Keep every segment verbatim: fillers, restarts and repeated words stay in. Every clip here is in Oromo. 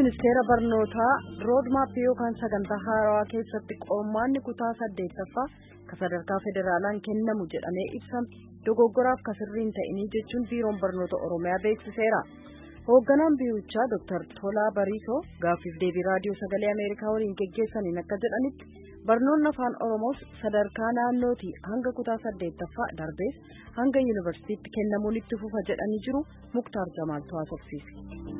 ministeera barnootaa roodmaappii yookaan sagantaa haarawaa keessatti qormaanni kutaa saddeettaffaa kan sadarkaa federaalaan kennamu jedhamee ibsame dogoggoraaf kan sirriin ta'inii jechuun biiroon barnoota oromiyaa beeksiseera. Hoogganaan biirichaa Dooktar Tolaa Bariisoo gaaffiif deebii raadiyoo sagalee Ameerikaa waliin geggeessaniin akka jedhanitti barnoonni afaan Oromoos sadarkaa naannootii hanga kutaa saddeettaffaa darbees hanga yuunivarsiitiitti kennamuun itti fufa jedhanii jiru. Muktaar Jamaaltu haasofsiise.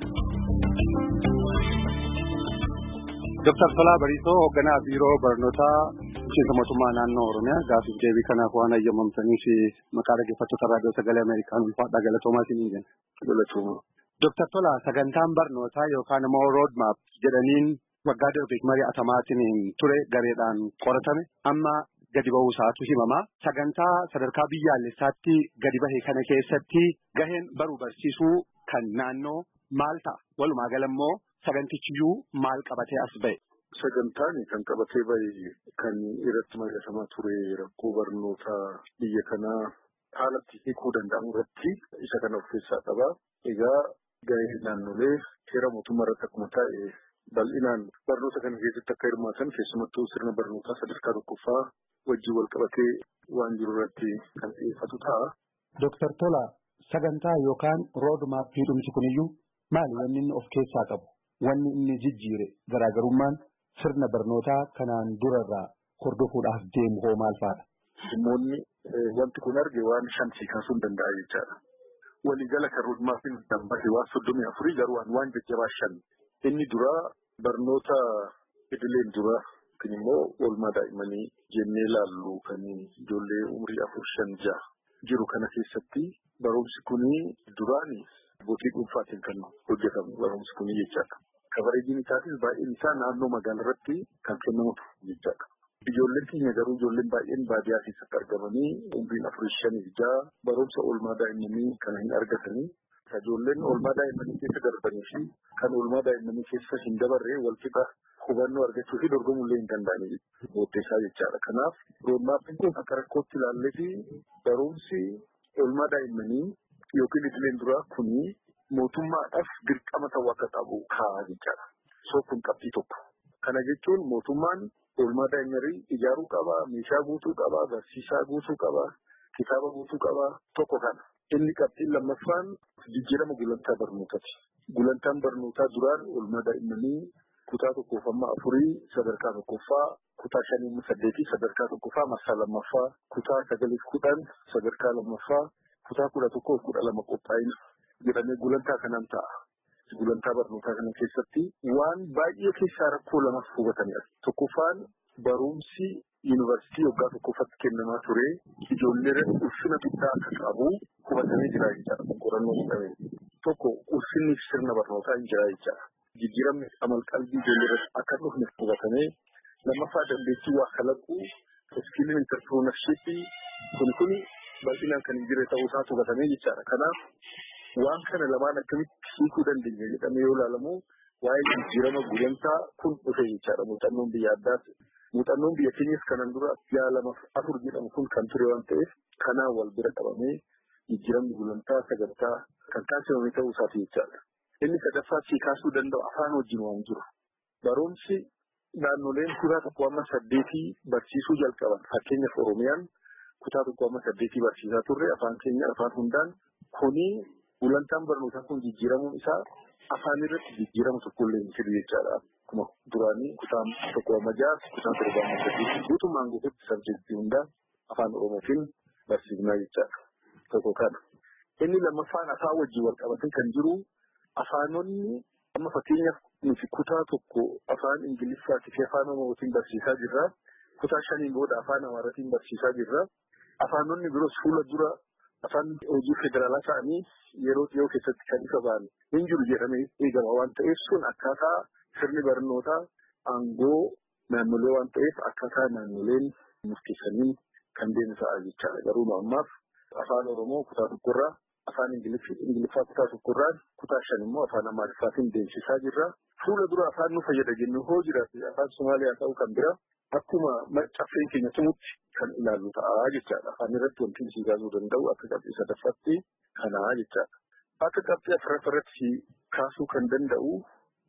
Dooktar Tolaa Bariisoo hoogganaa biiroo barnootaa bulchiinsa mootummaa naannoo Oromiyaa gaaffiif deebii kanaaf waan hayyamamtaniif maqaa dhaggeeffattoota raadiyoo sagalee Ameerikaan ulfaadhaa galatoomaa isiniin jenna. Galatooma. Dooktar Tolaa sagantaan barnootaa yookaan immoo roodmaap jedhaniin waggaa darbeef mari'atamaatiin ture gareedhaan qoratame amma gadi ba'uu isaatu himama. Sagantaa sadarkaa biyyaalessaatti gadi bahe kana keessatti gaheen baruu barsiisuu kan naannoo maal ta'a? Walumaa gala immoo sagantichiyyuu maal qabatee as ba'e? Sagantaan kan qabatee ba'e kan irratti mari'atamaa ture rakkoo barnootaa biyya kanaa haalatti hiikuu danda'amu irratti isa kana of keessaa qaba. Egaa gahee naannolee seera mootummaa irratti akkuma taa'e bal'inaan barnoota kana keessatti akka hirmaatan keessumattuu sirna barnootaa sadarkaa tokkoffaa wajjin wal qabatee waan jiru irratti kan xiyyeeffatu ta'a. Dooktar Tolaa sagantaa yookaan roodmaappii dhumti kuniyyuu maali wanni inni of keessaa qabu? Wanni inni jijjiire garaagarummaan sirna barnootaa kanaan durarraa hordofuudhaaf deemu hoo maal fa'aadha? Dhimmoonni wanti kun arge waan shan kaasuu hin danda'a jechaadha. Waliigala kan roodmaappiin dambate waan soddomii afurii garuu waan jajjabaa shan. Inni dura barnoota idileen dura yookiin immoo oolmaa daa'immanii jennee ilaallu kan ijoollee umurii afur shan ja'a jiru kana keessatti barumsi kuni duraan abbootii dhuunfaatiin kan hojjetamu barumsi kuni jechaadha. Kabareejiin isaatis baay'een isaa naannoo magaalaa irratti kan kennamutu jechaadha. Ijoolleen keenya garuu ijoolleen baay'een baadiyyaa keessatti argamanii umriin afurii shanii ja'a barumsa oolmaa daa'immanii kana hin argatanii. Ijoolleen oolmaa daa'immanii keessa darbanii fi kan oolmaa daa'immanii keessa hin dabarree wal qixa hubannoo argachuu fi dorgomuu illee hin danda'anii booddeessaa jechaadha. Kanaaf roodmaappiin kun akka rakkootti ilaallee fi barumsi oolmaa daa'immanii yookiin idileen duraa kuni mootummaadhaaf dirqama ta'uu akka qabu kaa'aa jechaadha. Soo kun qabxii tokko. Kana jechuun mootummaan oolmaa daa'immanii ijaaruu qaba, meeshaa guutuu qaba, barsiisaa guutuu qaba, kitaaba guutuu qaba tokko kana. Inni qabxiin lammaffaan jijjiirama gulantaa barnootaati. Gulantaan barnootaa duraan oolmaa daa'immanii kutaa tokkoof amma afurii sadarkaa tokkoffaa, kutaa shanii amma saddeetii sadarkaa tokkoffaa marsaa lammaffaa, kutaa sagaliif kudhan sadarkaa lammaffaa, kutaa kudha tokkoof kudha lama qophaa'ina jedhamee gulantaa kanaan ta'a. Gulantaa barnootaa kana keessatti waan baay'ee keessaa rakkoo lamas hubatanidha. Tokkoffaan barumsi yuunivarsiitii waggaa tokkoffatti kennamaa ture ijoollee ulfina guddaa akka qabu hubatamee jira jechaadha. Qorannoo jedhamee tokko ulfinni sirna barnootaa hin jira jechaadha. Jijjiiramni amalqalbii ijoollee irratti akka dhufne hubatamee lammaffaa dandeettii waa kalaquu iskiiliin intarpiroonarshiippii kun kun bal'inaan kan hin jirre ta'uu isaa hubatamee jechaadha. Kanaaf waan kana lamaan akkamitti hiikuu dandeenya jedhamee yoo ilaalamu waa'ee jijjiirama gulantaa kun dhufe jechaadha. Muuxannoon biyya addaati. Muuxannoon biyya keenyas kanan dura yaa lama afur jedhamu kun kan ture waan ta'eef kanaan wal bira qabamee jijjiiramni gulantaa sagantaa kan taasifame ta'uu isaati jechaadha. Inni sadaffaa sii kaasuu danda'u afaan wajjin waan jiru. Barumsi naannoleen kutaa tokko amma saddeetii barsiisuu jalqaban fakkeenyaaf Oromiyaan kutaa tokko amma saddeetii barsiisaa turre afaan keenya afaan hundaan kuni gulantaan barnootaa kun jijjiiramuun isaa afaan irratti jijjiirama tokkollee hin jiru jechaadha. Akkuma duraanii kutaa tokko amma ja'a kutaa torba amma saddeetii guutummaan guututti sabjektii hundaan afaan Oromootiin barsiifnaa jechaadha. Tokko kana. Inni lammaffaan afaan wajjin wal qabatee kan jiru afaanonni amma fakkeenyaaf nuti kutaa tokko afaan Ingiliffaatii fi afaan Oromootiin barsiisaa jirra. Kutaa shaniin booda afaan Amaaraatiin barsiisaa jirra. Afaanonni biroos fuula dura afaan hojii federaalaa ta'anii yeroo dhiyoo keessatti kan ifa ba'an hin jiru jedhamee eegama waan ta'eef sun akkaataa sirni barnootaa aangoo naannolee waan ta'eef akkaataa naannoleen murteessanii kan deemu ta'a jechaadha. Garuu ammaaf afaan Oromoo kutaa tokkorraa afaan Ingiliffaa kutaa tokkorraa kutaa shan immoo afaan Amaariffaatiin deemsisaa jirra. Fuula dura afaan nu fayyada jennu hoo jiraate afaan Somaaliyaa ta'uu kan bira akkuma macaffeen keenya tumutti kan ilaallu ta'a jechaadha. Afaan irratti wanti isii kaasuu danda'u akka qabxii sadaffaatti kanaa jechaadha. Akka qabxii afuraffaa irratti kaasuu kan danda'u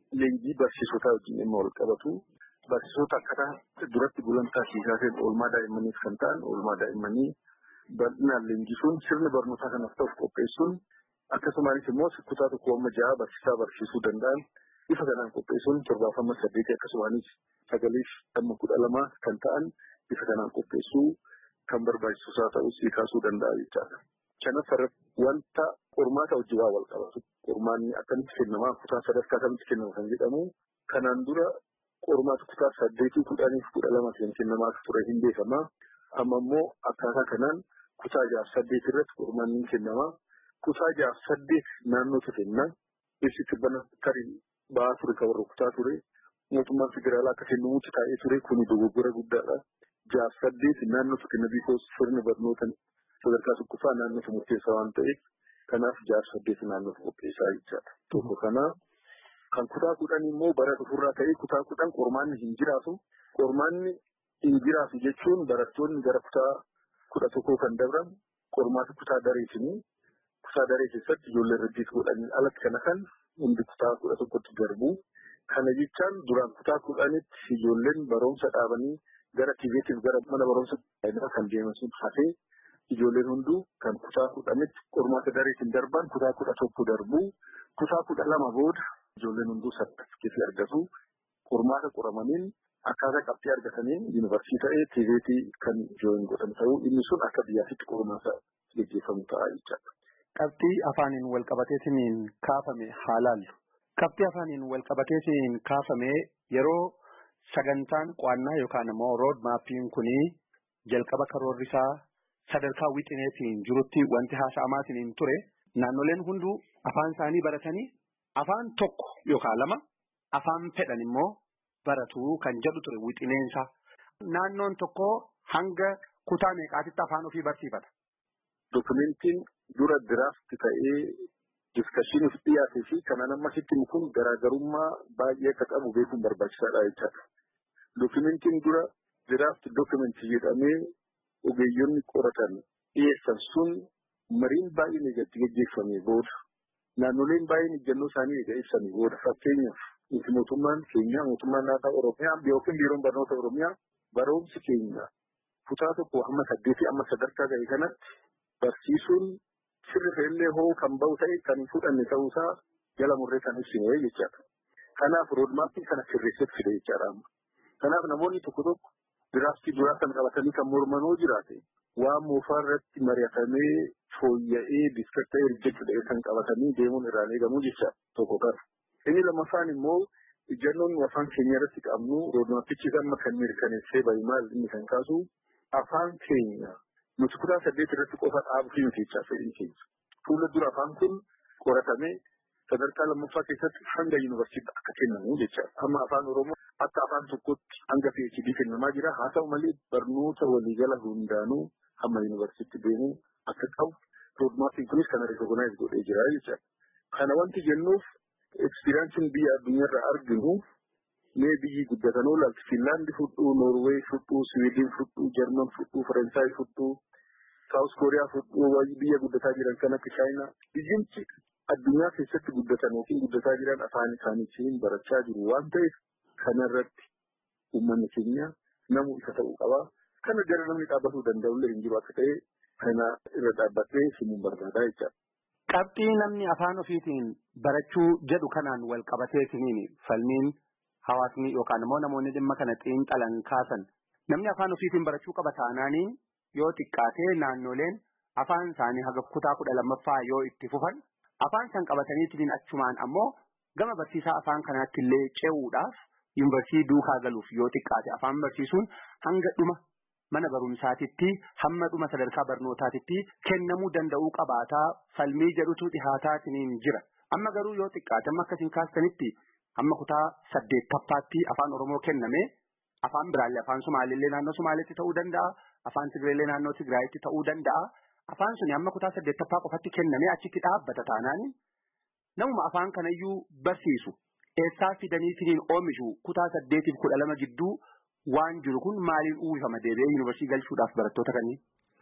leenjii barsiisotaa wajjin dhimma wal qabatu. Barsiisota akkaataa duratti gulantaa siisaa oolmaa daa'immaniif kan ta'an oolmaa daa'immanii bal'inaan leenjisuun sirni barnootaa kanaaf ta'uuf qopheessuun akkasumas immoo kutaa tokko amma ja'a barsiisaa barsiisuu danda'an bifa kanaan qopheessuun torbaaf amma saddeetii akkasumas sagaliif amma kudha lama kan ta'an bifa kanaan qopheessuu kan barbaachisaa ta'us kaasuu danda'a jechaadha. Kanaaf wanta qormaata wajjin wal qabatu qormaanni akkamitti kennamaa kutaa sadarkaa akkamitti kennama kan jedhamu kanaan dura qormaata kutaa saddeetii kudhaniif kudha lama kennamaa ture hin beekama. Amma immoo akkaataa kanaan kutaa jaaf saddeet irratti qormaanni kennama. Kutaa jaaf saddeet naannootu kenna. Ibsitti bana tarii ba'aa ture kan warra kutaa ture. Mootummaan federaalaa akka kennamuutti taa'ee ture kuni dogoggora guddaadha. Jaaf saddeet naannootu kenna biikoos sirni barnoota sadarkaa tokkoffaa naannootu murteessaa waan ta'eef kanaaf jaaf saddeet naannootu qopheessaa jechaadha. Tokko kana kan kutaa kudhan immoo bara dhufurraa ta'ee kutaa kudhan qormaanni hin jiraatu. Qormaanni hin jiraatu jechuun barattoonni gara kutaa kudha tokkoo kan dabran qormaata kutaa dareetinii kutaa daree keessatti ijoollee irratti godhanii alatti kana kan hundi kutaa kudha tokkotti darbu. Kana jechaan duraan kutaa kudhanitti ijoolleen barumsa dhaabanii gara tiiveetiif gara mana barumsa kan deeman sun hafee ijoolleen hunduu kan kutaa kudhanitti qormaata dareetiin darban kutaa kudha tokko darbu. Kutaa kudha lama booda ijoolleen hunduu sartifikeetii argatu. Qormaata qoramaniin akkaataa qabxii argataniin yuunivarsiitii ta'ee tiiveetii kan jooyin godhan ta'uu inni sun akka biyyaatti qormaata gaggeeffamu ta'a jechaadha. Qabxii afaaniin wal qabateetiin kaafame haalaallu. Qabxii afaaniin wal qabateetiin kaafame yeroo sagantaan qo'annaa yookaan immoo rood maappiin kunii jalqaba karoorri isaa sadarkaa wixineetiin jirutti wanti haasa'amaatiin ture naannoleen hunduu afaan isaanii baratanii afaan tokko yookaan lama afaan fedhan immoo baratu kan jedhu ture wixineensa. Naannoon tokko hanga kutaa meeqaatitti afaan ofii barsiifata. Dokumentiin dura diraafti ta'ee diskashiniif dhiyaatee fi kanaan ammasitti kun garaagarummaa baay'ee akka qabu beekuun barbaachisaadha jechaadha. Dokumentiin dura diraafti dokumentii jedhamee ogeeyyoonni qoratan dhiyeessan sun mariin baay'een eegatti gaggeeffamee booda naannoleen baay'een ejjennoo isaanii eega ibsanii booda fakkeenyaaf nuti mootummaan keenya mootummaan naannoo Oromiyaa yookiin biiroon barnoota Oromiyaa barumsi keenya kutaa tokko amma saddeetii amma sadarkaa ga'e kanatti barsiisuun sirri fe'illee hoo kan ba'u ta'e kan hin fudhanne ta'uusaa jala murree kan ibsine jechaadha. Kanaaf roodmaappii kana sirreessatti fide jechaadha. Kanaaf namoonni tokko tokko diraaftii duraa kan qabatanii kan mormanoo jiraate waan moofaa irratti mari'atamee fooyya'ee diskatee hojjechuudha kan qabatanii deemuun irraan eegamu jecha tokko kana. Inni lammaffaan immoo ejjennoon afaan keenya irratti qabnu roodmaappichi amma kan mirkaneessee bahi maal inni kan kaasu afaan keenya nuti kutaa saddeet irratti qofa dhaabuu fi nuti jechaa fedhii keenya. Fuula dura afaan kun qoratamee sadarkaa lammaffaa keessatti hanga yuunivarsiitii akka kennamu jecha amma afaan Oromoo akka afaan tokkotti hanga P H D kennamaa jira. Haa ta'u malee barnoota waliigala hundaanuu hamma yuunivarsiitii deemuu akka qabu roodmaappiin kunis kana rikoogonaayiz godhee jira jecha. Kana wanti jennuuf ekspiriyaansiin biyya addunyaarraa arginu mee biyyi guddatanoo laalti Finlaandi fudhuu, Noorweey fudhuu, Siwiidin fudhuu, Jarman fudhuu, Faransaay fudhuu, Saawus Kooriyaa fudhuu, biyya guddataa jiran kan akka Chaayinaa biyyinchi addunyaa keessatti guddatan yookiin guddataa jiran afaan isaaniitiin barachaa jiru waan ta'eef kanarratti uummanni keenya namuu isa ta'uu qaba. Kana gara namni dhaabbatuu danda'ullee hin jiru akka ta'e kana irra dhaabbatee simuun barbaadaa jechaadha. Qabxii namni afaan ofiitiin barachuu jedhu kanaan wal qabateetiin falmiin hawaasni yookaan immoo namoonni dhimma kana xiinxalan kaasan namni afaan ofiitiin barachuu qaba taanaaniin yoo xiqqaatee naannoleen afaan isaanii haga kutaa kudha lammaffaa yoo itti fufan afaan san qabataniitiin achumaan ammoo gama barsiisaa afaan kanaatti illee ce'uudhaaf yuunivarsiitii duukaa galuuf yoo xiqqaate afaan barsiisuun hanga dhuma mana barumsaatitti hamma dhuma sadarkaa barnootaatitti kennamuu danda'uu qabaataa falmii jedhutu dhihaataatiin jira. Amma garuu yoo xiqqaate amma akkasiin kaastanitti amma kutaa saddeettaffaatti afaan Oromoo kenname afaan biraallee afaan Sumaaleellee naannoo Sumaaleetti ta'uu danda'a afaan Tigireellee naannoo Tigraayitti ta'uu danda'a afaan suni amma kutaa saddeettaffaa qofatti kenname achitti dhaabbata taanaan namuma afaan kanayyuu barsiisu eessaa fidaniitiin oomishu kutaa saddeetiif kudha lama gidduu waan jiru kun maaliin uwwifama deebi'ee yuunivarsiitii galchuudhaaf barattoota kanneen.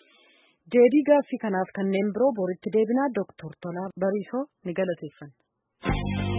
Deebii gaaffii kanaaf kanneen biroo boritti deebinaa Dooktor Tolaa Bariisoo ni galateeffanna.